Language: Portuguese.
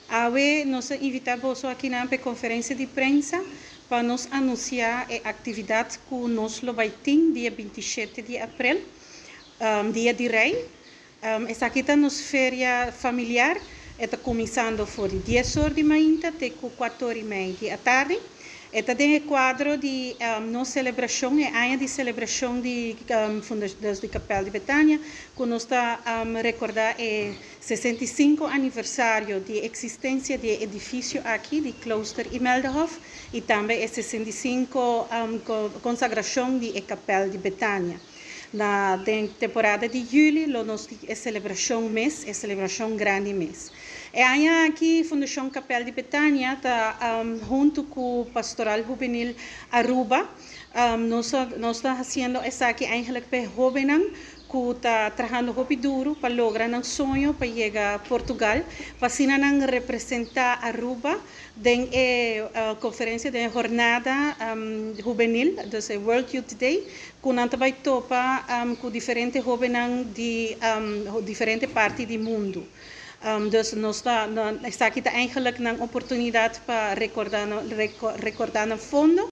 Hoy nos invitamos aqui na conferência de prensa para nos anunciar a atividade que nós vai ter dia 27 de abril, dia de Rei. Essa aqui está nos férias familiar, está começando por 10 horas de manhã até 4h30 da tarde. Este é o quadro de nossa celebração, é a de celebração de Fundação de Capela de Betânia, que nós está recordar o 65 aniversário de existência do edifício aqui, de Klooster Imelderhof, e também o 65 consagração de Capela de Betânia. Na temporada de julho, nós temos a celebração mês, a celebração grande mês. E aí aqui, Fundação Capela de Betânia está junto com o Pastoral Juvenil Aruba. Nós estamos fazendo essa aqui eigenlijk para jovens que está trabalhando muito duro para lograr um sonho para chegar a Portugal, para assim representar Aruba na conferência da jornada juvenil, do World Youth Day, que nós vai topar com diferentes jovens de diferentes partes do mundo. Dus está aqui eigenlijk uma oportunidade para recordar no fundo.